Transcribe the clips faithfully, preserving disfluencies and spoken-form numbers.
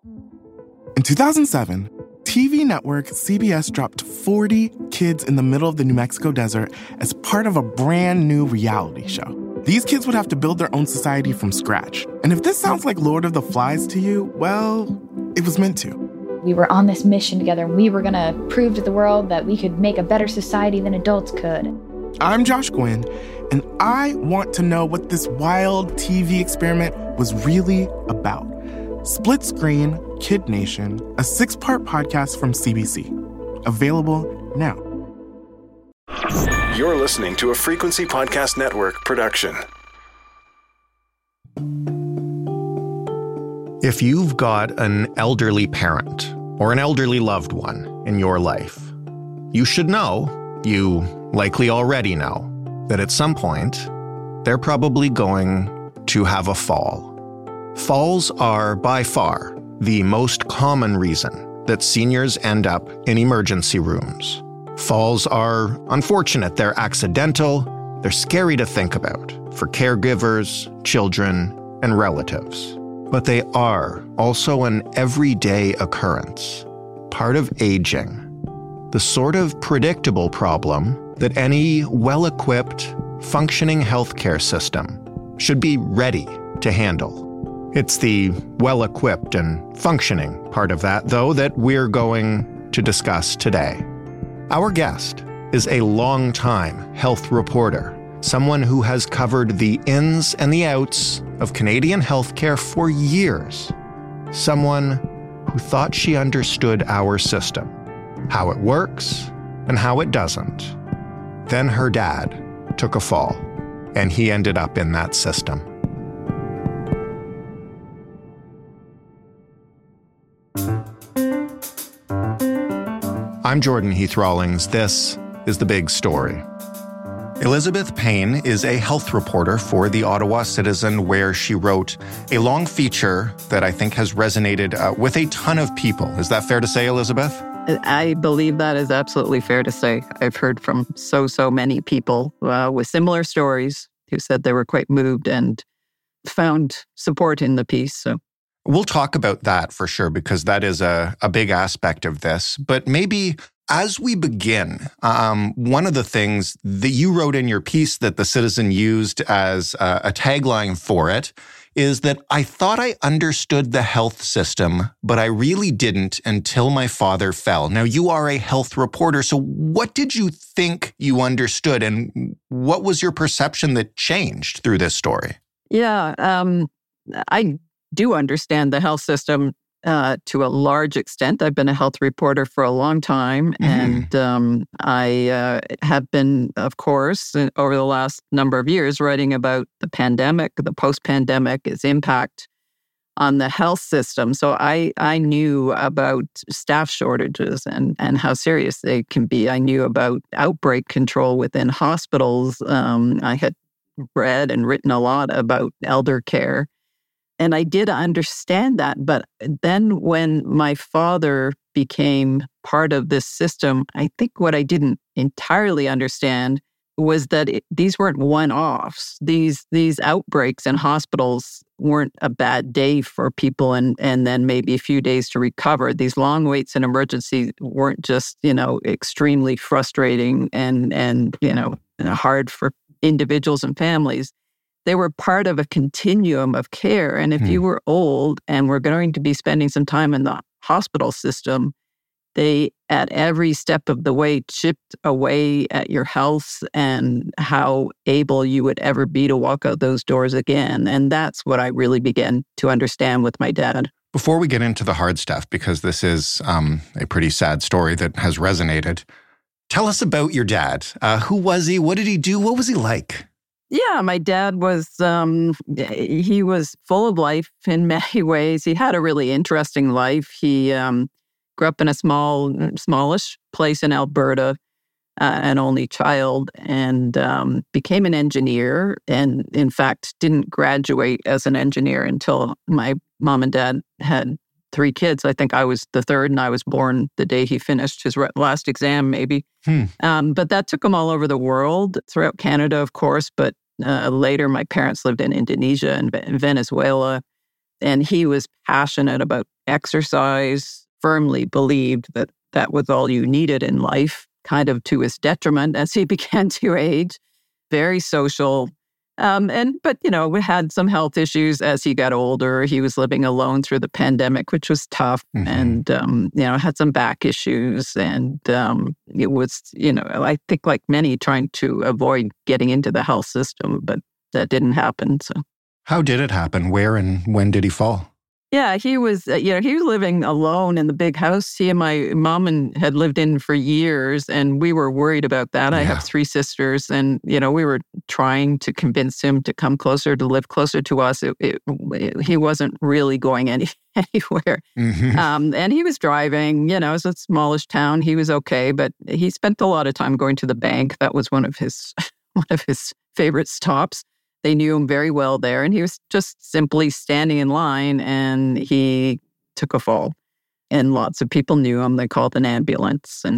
In two thousand seven, T V network C B S dropped forty kids in the middle of the New Mexico desert as part of a brand new reality show. These kids would have to build their own society from scratch. And if this sounds like Lord of the Flies to you, well, it was meant to. We were on this mission together, and we were going to prove to the world that we could make a better society than adults could. I'm Josh Gwynn, and I want to know what this wild T V experiment was really about. Split Screen, Kid Nation, a six-part podcast from C B C. Available now. You're listening to a Frequency Podcast Network production. If you've got an elderly parent or an elderly loved one in your life, you should know, you likely already know, that at some point, they're probably going to have a fall. Falls are by far the most common reason that seniors end up in emergency rooms. Falls are unfortunate, they're accidental, they're scary to think about for caregivers, children, and relatives. But they are also an everyday occurrence, part of aging, the sort of predictable problem that any well-equipped, functioning healthcare system should be ready to handle. It's the well-equipped and functioning part of that, though, that we're going to discuss today. Our guest is a long-time health reporter, someone who has covered the ins and the outs of Canadian healthcare for years, someone who thought she understood our system, how it works and how it doesn't. Then her dad took a fall, and he ended up in that system. I'm Jordan Heath Rawlings. This is The Big Story. Elizabeth Payne is a health reporter for the Ottawa Citizen, where she wrote a long feature that I think has resonated uh, with a ton of people. Is that fair to say, Elizabeth? I believe that is absolutely fair to say. I've heard from so, so many people uh, with similar stories who said they were quite moved and found support in the piece. So we'll talk about that for sure, because that is a, a big aspect of this. But maybe as we begin, um, one of the things that you wrote in your piece that the Citizen used as a, a tagline for it is that I thought I understood the health system, but I really didn't until my father fell. Now, you are a health reporter, so what did you think you understood, and what was your perception that changed through this story? Yeah, um, I do understand the health system uh, to a large extent. I've been a health reporter for a long time, mm-hmm. and um, I uh, have been, of course, over the last number of years, writing about the pandemic, the post-pandemic, its impact on the health system. So I, I knew about staff shortages and, and how serious they can be. I knew about outbreak control within hospitals. Um, I had read and written a lot about elder care. And I did understand that. But then when my father became part of this system, I think what I didn't entirely understand was that it, these weren't one-offs. These these outbreaks in hospitals weren't a bad day for people and, and then maybe a few days to recover. These long waits in emergency weren't just, you know, extremely frustrating and, and you know, hard for individuals and families. They were part of a continuum of care. And if hmm. you were old and were going to be spending some time in the hospital system, they, at every step of the way, chipped away at your health and how able you would ever be to walk out those doors again. And that's what I really began to understand with my dad. Before we get into the hard stuff, because this is um, a pretty sad story that has resonated, tell us about your dad. Uh, who was he? What did he do? What was he like? Yeah, my dad was, um, he was full of life in many ways. He had a really interesting life. He um, grew up in a small, smallish place in Alberta, uh, an only child, and um, became an engineer. And in fact, didn't graduate as an engineer until my mom and dad had three kids. I think I was the third, and I was born the day he finished his last exam, maybe. Hmm. Um, but that took him all over the world, throughout Canada, of course. But uh, later, my parents lived in Indonesia and Venezuela. and he was passionate about exercise, firmly believed that that was all you needed in life, kind of to his detriment as he began to age. Very social. Um, and, but, you know, we had some health issues as he got older. He was living alone through the pandemic, which was tough. Mm-hmm. And, um, you know, had some back issues. And um, it was, you know, I think like many trying to avoid getting into the health system, but that didn't happen. So, how did it happen? Where and when did he fall? Yeah, he was, uh, you know, he was living alone in the big house he and my mom and had lived in for years, and we were worried about that. Yeah. I have three sisters, and, you know, we were trying to convince him to come closer, to live closer to us. It, it, it, he wasn't really going any, anywhere. Mm-hmm. Um, and he was driving, you know, it's a smallish town. He was okay, but he spent a lot of time going to the bank. That was one of his one of his favorite stops. They knew him very well there, and he was just simply standing in line, and he took a fall. And lots of people knew him. They called an ambulance and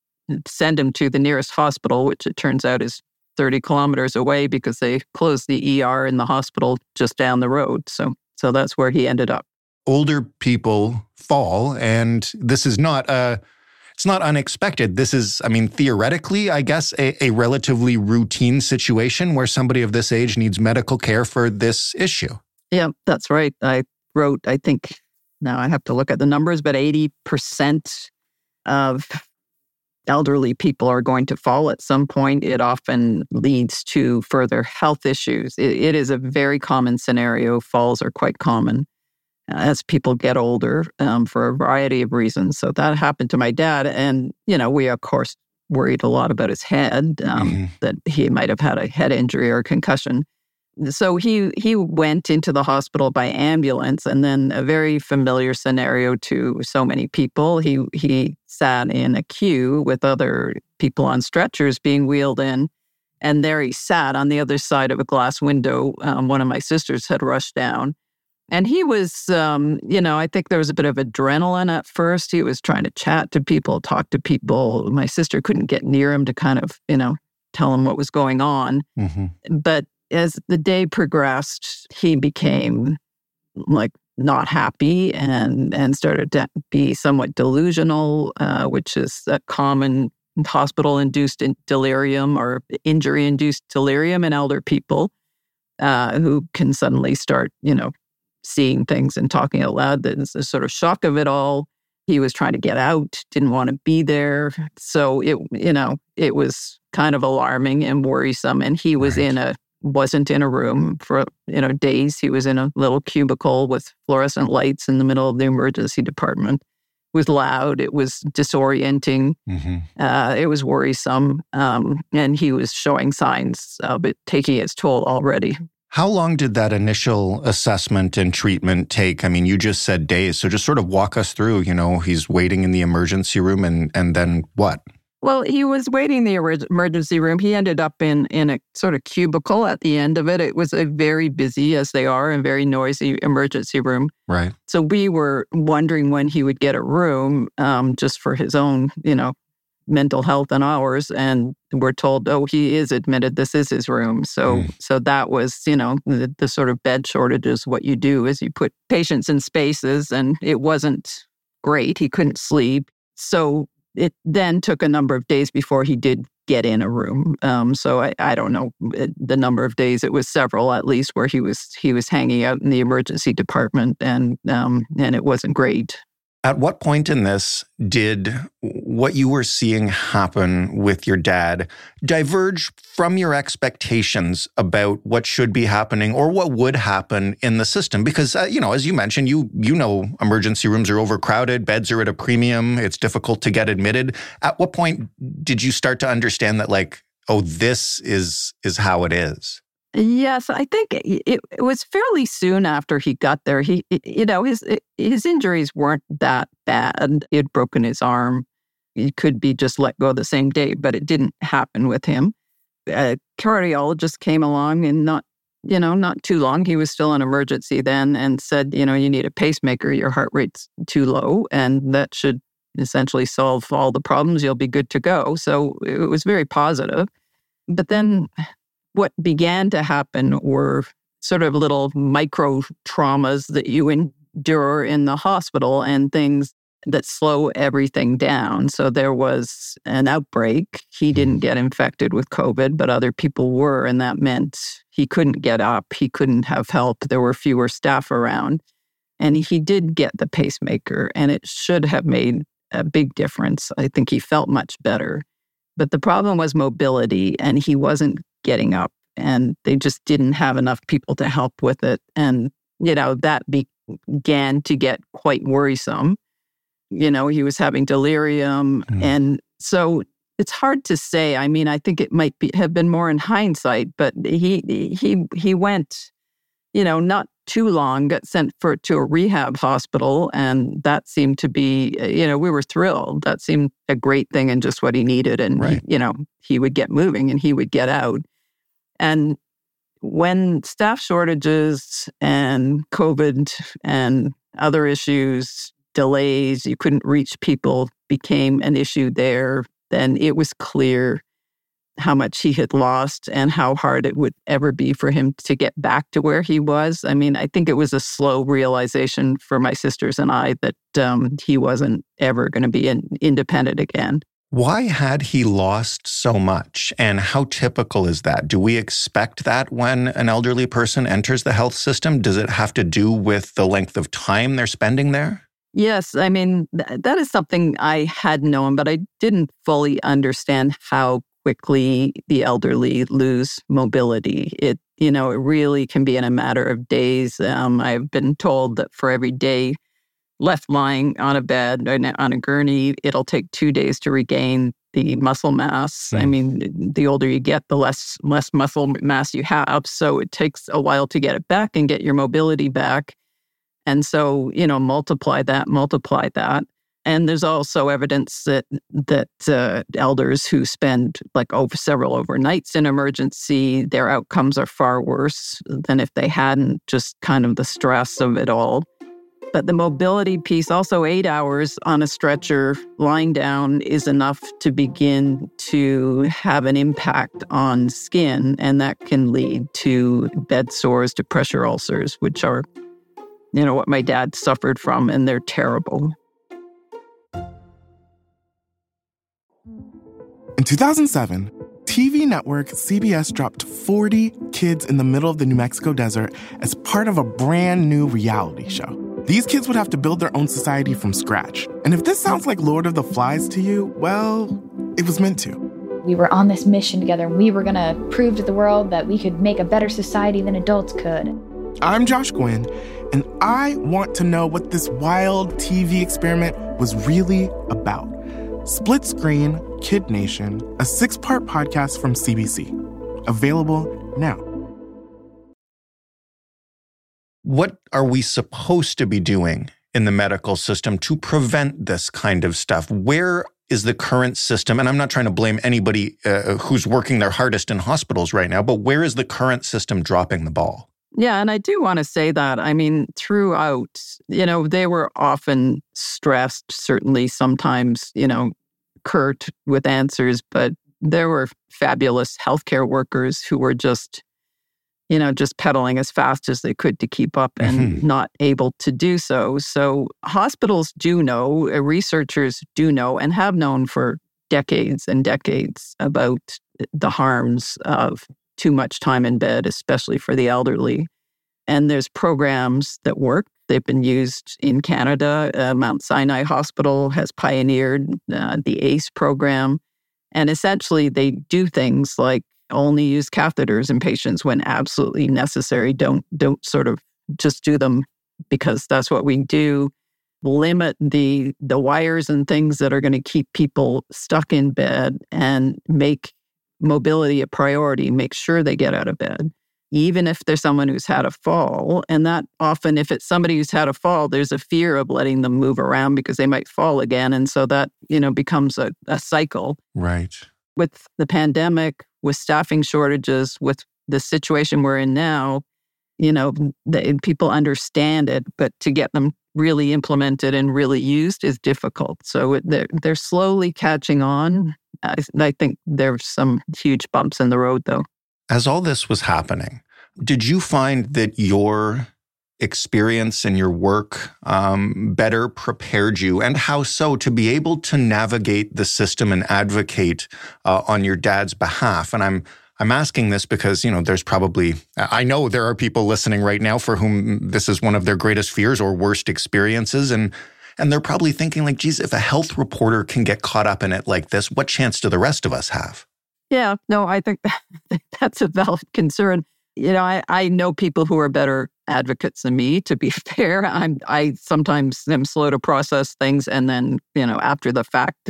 sent him to the nearest hospital, which it turns out is thirty kilometers away because they closed the E R in the hospital just down the road. So, so that's where he ended up. Older people fall, and this is not a... It's not unexpected. This is, I mean, theoretically, I guess, a, a relatively routine situation where somebody of this age needs medical care for this issue. Yeah, that's right. I wrote, I think, now I have to look at the numbers, but eighty percent of elderly people are going to fall at some point. It often leads to further health issues. It, it is a very common scenario. Falls are quite common as people get older, um, for a variety of reasons. So that happened to my dad. And, you know, we, of course, worried a lot about his head, um, mm-hmm. that he might have had a head injury or concussion. So he he went into the hospital by ambulance, and then a very familiar scenario to so many people. He, he sat in a queue with other people on stretchers being wheeled in. And there he sat on the other side of a glass window. Um, one of my sisters had rushed down. And he was, um, you know, I think there was a bit of adrenaline at first. He was trying to chat to people, talk to people. My sister couldn't get near him to kind of, you know, tell him what was going on. Mm-hmm. But as the day progressed, he became like not happy and, and started to be somewhat delusional, uh, which is a common hospital-induced delirium or injury-induced delirium in elder people uh, who can suddenly start, you know, seeing things and talking out loud. There's a sort of shock of it all. He was trying to get out, didn't want to be there. So it, you know, it was kind of alarming and worrisome. And he was right. in a, wasn't in a room for, you know, days. He was in a little cubicle with fluorescent lights in the middle of the emergency department. It was loud. It was disorienting. Mm-hmm. Uh, it was worrisome. Um, and he was showing signs of it taking its toll already. How long did that initial assessment and treatment take? I mean, you just said days, so just sort of walk us through, you know, he's waiting in the emergency room and, and then what? Well, he was waiting in the emergency room. He ended up in, in a sort of cubicle at the end of it. It was a very busy, as they are, and very noisy emergency room. Right. So we were wondering when he would get a room um, just for his own, you know, mental health and ours, and we're told, oh, he is admitted, this is his room. So mm. so that was, you know, the, the sort of bed shortage is what you do is you put patients in spaces, and it wasn't great. He couldn't sleep. So it then took a number of days before he did get in a room. Um, so I, I don't know the number of days. It was several at least where he was he was hanging out in the emergency department, and um, and it wasn't great. At what point in this did what you were seeing happen with your dad diverge from your expectations about what should be happening or what would happen in the system? Because, uh, you know, as you mentioned, you you know emergency rooms are overcrowded, beds are at a premium, it's difficult to get admitted. At what point did you start to understand that, like, oh, this is is how it is? Yes, I think it, it was fairly soon after he got there. He, you know, his his injuries weren't that bad. He had broken his arm. He could be just let go the same day, but it didn't happen with him. A cardiologist came along, and not, you know, not too long. He was still in emergency then, and said, you know, you need a pacemaker. Your heart rate's too low, and that should essentially solve all the problems. You'll be good to go. So it was very positive. But then what began to happen were sort of little micro traumas that you endure in the hospital and things that slow everything down. So there was an outbreak. He didn't get infected with COVID, but other people were, and that meant he couldn't get up. He couldn't have help. There were fewer staff around. And he did get the pacemaker, and it should have made a big difference. I think he felt much better. But the problem was mobility, and he wasn't getting up, and they just didn't have enough people to help with it. And, you know, that began to get quite worrisome. You know, he was having delirium. Mm. And so it's hard to say. I mean, I think it might be, have been more in hindsight, but he he he went, you know, not too long, got sent for to a rehab hospital. And that seemed to be, you know, we were thrilled. That seemed a great thing and just what he needed. And, right. he, you know, he would get moving and he would get out. And when staff shortages and COVID and other issues, delays, you couldn't reach people, became an issue there, then it was clear how much he had lost and how hard it would ever be for him to get back to where he was. I mean, I think it was a slow realization for my sisters and I that um, he wasn't ever going to be in, independent again. Why had he lost so much? And how typical is that? Do we expect that when an elderly person enters the health system? Does it have to do with the length of time they're spending there? Yes, I mean, th- that is something I had known, but I didn't fully understand how quickly the elderly lose mobility. It, you know, it really can be in a matter of days. Um, I've been told that for every day left lying on a bed, on a gurney, it'll take two days to regain the muscle mass. Mm. I mean, the older you get, the less less muscle mass you have. So it takes a while to get it back and get your mobility back. And so, you know, multiply that, multiply that. And there's also evidence that that uh, elders who spend like over several overnights in emergency, their outcomes are far worse than if they hadn't, just kind of the stress of it all. But the mobility piece, also eight hours on a stretcher lying down is enough to begin to have an impact on skin. And that can lead to bed sores, to pressure ulcers, which are, you know, what my dad suffered from, and they're terrible. In two thousand seven, T V network C B S dropped forty kids in the middle of the New Mexico desert as part of a brand new reality show. These kids would have to build their own society from scratch. And if this sounds like Lord of the Flies to you, well, it was meant to. We were on this mission together, and we were going to prove to the world that we could make a better society than adults could. I'm Josh Gwynn, and I want to know what this wild T V experiment was really about. Split Screen, Kid Nation, a six-part podcast from C B C. Available now. What are we supposed to be doing in the medical system to prevent this kind of stuff? Where is the current system? And I'm not trying to blame anybody uh, who's working their hardest in hospitals right now, but where is the current system dropping the ball? Yeah, and I do want to say that. I mean, throughout, you know, they were often stressed, certainly sometimes, you know, curt with answers, but there were fabulous healthcare workers who were just, you know, just pedaling as fast as they could to keep up and mm-hmm. not able to do so. So hospitals do know, researchers do know, and have known for decades and decades about the harms of too much time in bed, especially for the elderly. And there's programs that work. They've been used in Canada. Uh, Mount Sinai Hospital has pioneered uh, the ACE program. And essentially, they do things like only use catheters in patients when absolutely necessary. Don't, don't sort of just do them because that's what we do. Limit the, the wires and things that are going to keep people stuck in bed, and make mobility a priority. Make sure they get out of bed, even if there's someone who's had a fall. And that often, if it's somebody who's had a fall, there's a fear of letting them move around because they might fall again. And so that, you know, becomes a, a cycle. Right. With the pandemic, with staffing shortages, with the situation we're in now, you know, the, people understand it, but to get them really implemented and really used is difficult. So it, they're, they're slowly catching on. I, I think there's some huge bumps in the road, though. As all this was happening, Did you find that your experience and your work um, better prepared you, and how so, to be able to navigate the system and advocate uh, on your dad's behalf? And I'm I'm asking this because, you know, there's probably, I know there are people listening right now for whom this is one of their greatest fears or worst experiences. And and they're probably thinking like, geez, if a health reporter can get caught up in it like this, what chance do the rest of us have? Yeah, no, I think that's a valid concern. You know, I, I know people who are better advocates than me, to be fair. I'm, I sometimes am slow to process things and then, you know, after the fact,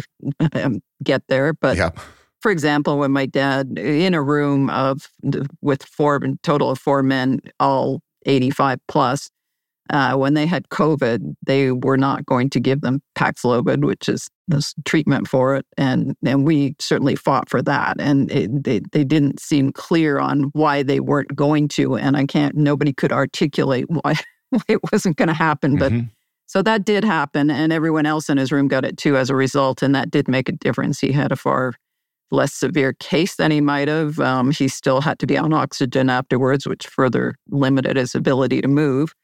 get there. But yeah. For example, when my dad, in a room of with four, total of four men, all eighty-five plus, uh, when they had COVID, they were not going to give them Paxlovid, which is this treatment for it. And and we certainly fought for that. And it, they, they didn't seem clear on why they weren't going to. And I can't, nobody could articulate why it wasn't going to happen. But mm-hmm. So that did happen. And everyone else in his room got it too as a result. And that did make a difference. He had a far less severe case than he might have. Um, he still had to be on oxygen afterwards, which further limited his ability to move.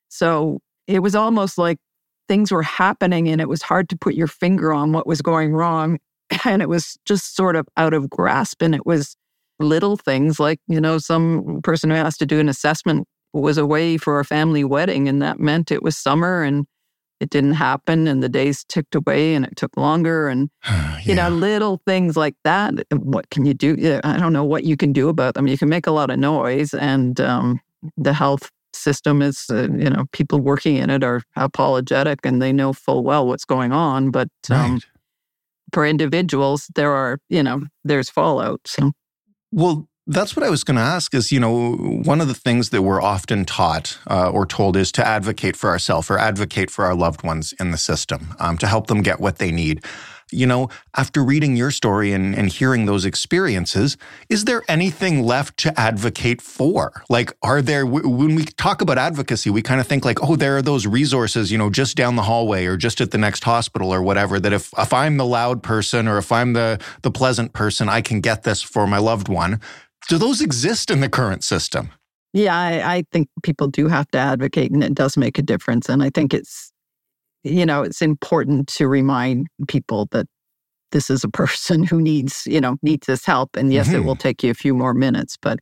So it was almost like things were happening and it was hard to put your finger on what was going wrong. And it was just sort of out of grasp. And it was little things like, you know, some person who has to do an assessment was away for a family wedding, and that meant it was summer and it didn't happen, and the days ticked away and it took longer. And, yeah. you know, little things like that. What can you do? I don't know what you can do about them. You can make a lot of noise, and um, the health system is, uh, you know, people working in it are apologetic and they know full well what's going on. But um, right. for individuals, there are, you know, there's fallout. So. Well, that's what I was going to ask is, you know, one of the things that we're often taught uh, or told is to advocate for ourselves or advocate for our loved ones in the system, um, to help them get what they need. You know, after reading your story and, and hearing those experiences, is there anything left to advocate for? Like, are there, w- when we talk about advocacy, we kind of think like, oh, there are those resources, you know, just down the hallway or just at the next hospital or whatever, that if, if I'm the loud person or if I'm the, the pleasant person, I can get this for my loved one. Do those exist in the current system? Yeah, I, I think people do have to advocate, and it does make a difference. And I think it's, you know, it's important to remind people that this is a person who needs, you know, needs this help. And yes, mm-hmm. it will take you a few more minutes. But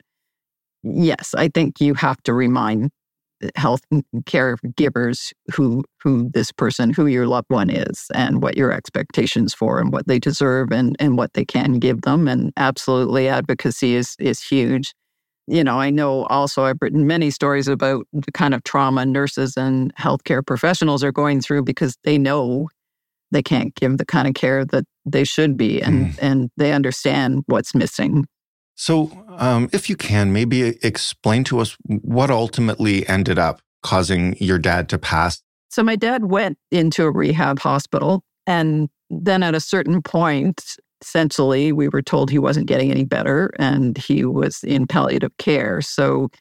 yes, I think you have to remind health caregivers who who this person, who your loved one is, and what your expectations for and what they deserve and, and what they can give them. And absolutely, advocacy is is huge. You know, I know also I've written many stories about the kind of trauma nurses and healthcare professionals are going through because they know they can't give the kind of care that they should be, and, mm. and they understand what's missing. So um, if you can, maybe explain to us what ultimately ended up causing your dad to pass. So my dad went into a rehab hospital, and then at a certain point, essentially, we were told he wasn't getting any better and he was in palliative care. So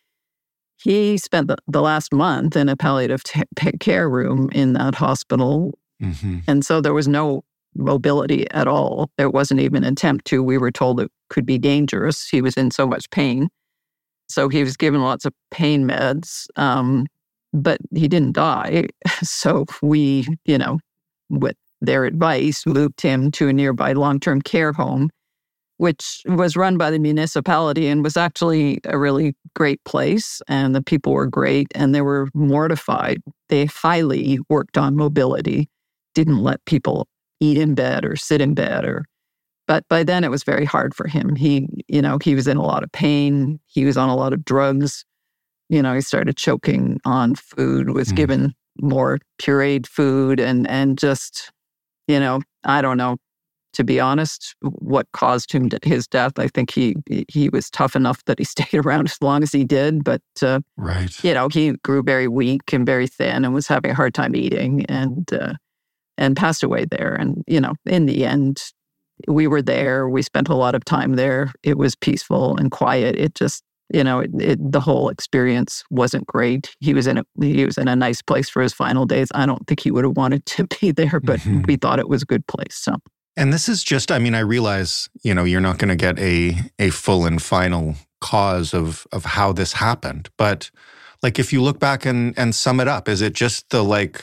he spent the, the last month in a palliative t- care room in that hospital. Mm-hmm. And so there was no mobility at all. There wasn't even an attempt to. We were told it could be dangerous. He was in so much pain. So he was given lots of pain meds, um, but he didn't die. So we, you know, with their advice, moved him to a nearby long-term care home, which was run by the municipality and was actually a really great place. And the people were great and they were mortified. They highly worked on mobility, didn't let people eat in bed or sit in bed. Or, but by then it was very hard for him. He, you know, he was in a lot of pain. He was on a lot of drugs. You know, he started choking on food, was mm. given more pureed food and and just... You know, I don't know, to be honest, what caused him to, his death. I think he he was tough enough that he stayed around as long as he did. But, uh, right. you know, he grew very weak and very thin and was having a hard time eating and uh, and passed away there. And, you know, in the end, we were there. We spent a lot of time there. It was peaceful and quiet. It just, you know, it, it, the whole experience wasn't great. He was in a he was in a nice place for his final days. I don't think he would have wanted to be there, but mm-hmm. we thought it was a good place. So, And this is just, I mean, I realize, you know, you're not going to get a a full and final cause of of how this happened. But like, if you look back and, and sum it up, is it just the like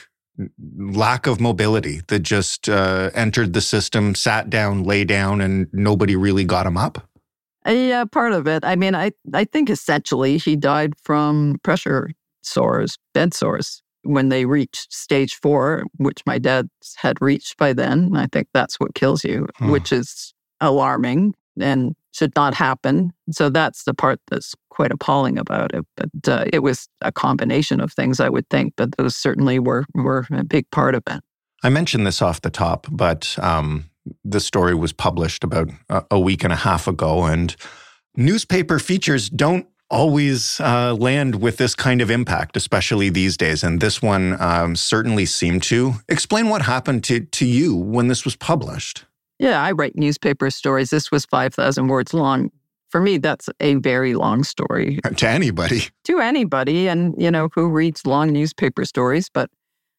lack of mobility that just uh, entered the system, sat down, lay down, and nobody really got him up? Yeah, part of it. I mean, I, I think essentially he died from pressure sores, bed sores, when they reached stage four, which my dad had reached by then. I think that's what kills you, hmm. which is alarming and should not happen. So that's the part that's quite appalling about it. But uh, it was a combination of things, I would think, but those certainly were, were a big part of it. I mentioned this off the top, but um, the story was published about a, a week and a half ago, and newspaper features don't always uh, land with this kind of impact, especially these days. And this one um, certainly seemed to. Explain what happened to, to you when this was published. Yeah, I write newspaper stories. This was five thousand words long. For me, that's a very long story. To anybody. To anybody, and, you know, who reads long newspaper stories. But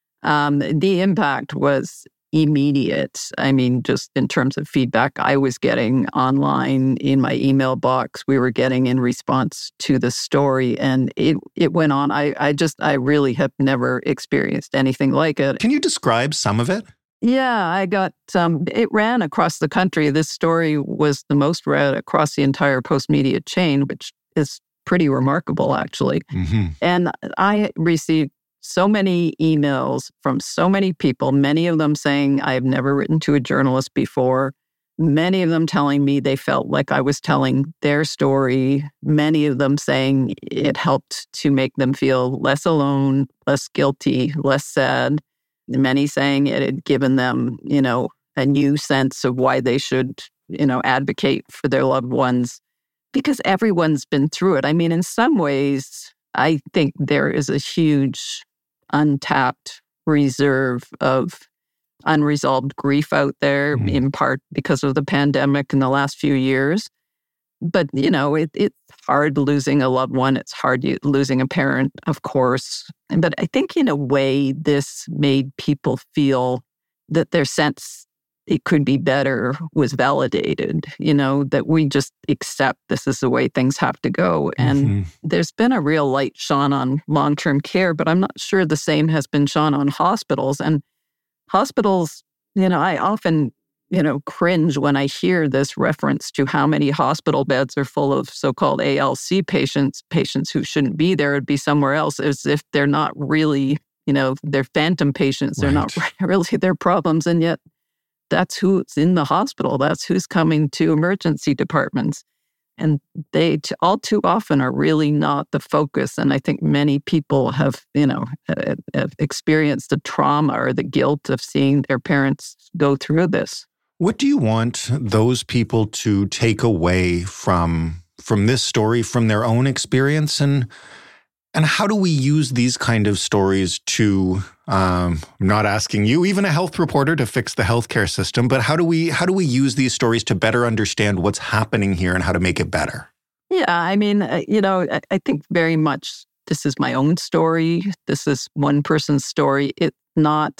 um, the impact was immediate. I mean, just in terms of feedback I was getting online in my email box, we were getting in response to the story, and it it went on. I, I just, I really have never experienced anything like it. Can you describe some of it? Yeah, I got, um, it ran across the country. This story was the most read across the entire Postmedia chain, which is pretty remarkable, actually. Mm-hmm. And I received so many emails from so many people, many of them saying, I have never written to a journalist before. Many of them telling me they felt like I was telling their story. Many of them saying it helped to make them feel less alone, less guilty, less sad. Many saying it had given them, you know, a new sense of why they should, you know, advocate for their loved ones, because everyone's been through it. I mean, in some ways, I think there is a huge untapped reserve of unresolved grief out there, mm-hmm. in part because of the pandemic in the last few years. But, you know, it, it's hard losing a loved one. It's hard losing a parent, of course. But I think in a way, this made people feel that their sense it could be better was validated, you know, that we just accept this is the way things have to go. And mm-hmm. there's been a real light shone on long-term care, but I'm not sure the same has been shone on hospitals. And hospitals, you know, I often... you know, cringe when I hear this reference to how many hospital beds are full of so-called A L C patients, patients who shouldn't be there, it'd be somewhere else, as if they're not really, you know, they're phantom patients. They're right. not really their problems. And yet that's who's in the hospital. That's who's coming to emergency departments. And they t- all too often are really not the focus. And I think many people have, you know, have experienced the trauma or the guilt of seeing their parents go through this. What do you want those people to take away from from this story, from their own experience, and and how do we use these kind of stories to? Um, I'm not asking you, even a health reporter, to fix the healthcare system, but how do we how do we use these stories to better understand what's happening here and how to make it better? Yeah, I mean, you know, I, I think very much this is my own story. This is one person's story. It's not.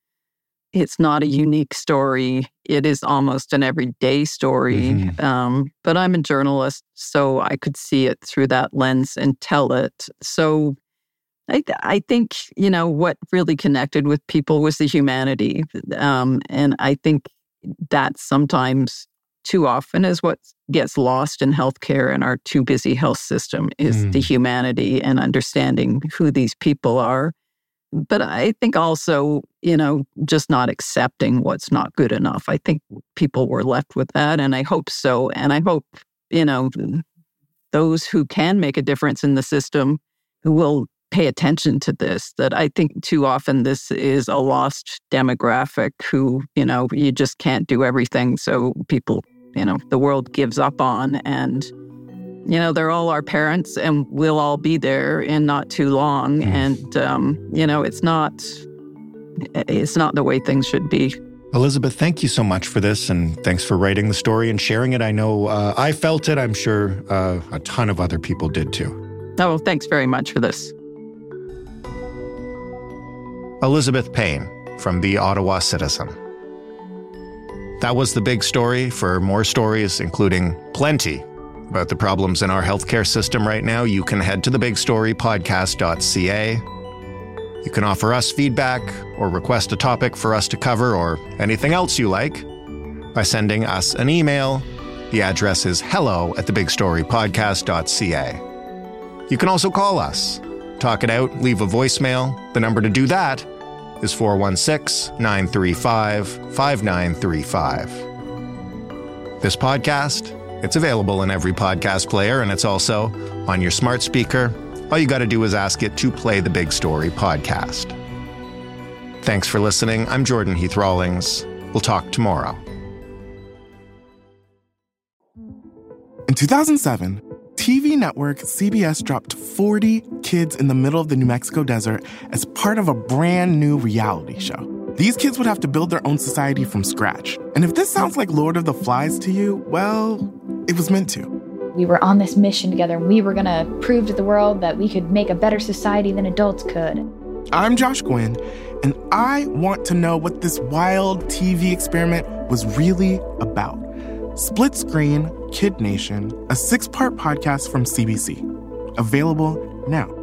It's not a unique story. It is almost an everyday story. Mm-hmm. Um, but I'm a journalist, so I could see it through that lens and tell it. So I, th- I think, you know, what really connected with people was the humanity. Um, and I think that sometimes too often is what gets lost in healthcare and our too busy health system is mm. the humanity and understanding who these people are. But I think also, you know, just not accepting what's not good enough. I think people were left with that, and I hope so. And I hope, you know, those who can make a difference in the system who will pay attention to this, that I think too often this is a lost demographic who, you know, you just can't do everything. So people, you know, the world gives up on, and you know, they're all our parents and we'll all be there in not too long. Mm. And, um, you know, it's not, it's not the way things should be. Elizabeth, thank you so much for this. And thanks for writing the story and sharing it. I know uh, I felt it. I'm sure uh, a ton of other people did too. Oh, thanks very much for this. Elizabeth Payne from the Ottawa Citizen. That was the big story. For more stories, including plenty about the problems in our healthcare system right now, you can head to the big story podcast dot c a. You can offer us feedback or request a topic for us to cover or anything else you like by sending us an email. The address is hello at the big story podcast dot c a. You can also call us. Talk it out, leave a voicemail. The number to do that is four one six, nine three five, five nine three five. This podcast, it's available in every podcast player, and it's also on your smart speaker. All you got to do is ask it to play the Big Story podcast. Thanks for listening. I'm Jordan Heath Rawlings. We'll talk tomorrow. In two thousand seven, T V network C B S dropped forty kids in the middle of the New Mexico desert as part of a brand new reality show. These kids would have to build their own society from scratch. And if this sounds like Lord of the Flies to you, well, it was meant to. We were on this mission together, and we were going to prove to the world that we could make a better society than adults could. I'm Josh Gwynn, and I want to know what this wild T V experiment was really about. Split Screen, Kid Nation, a six-part podcast from C B C. Available now.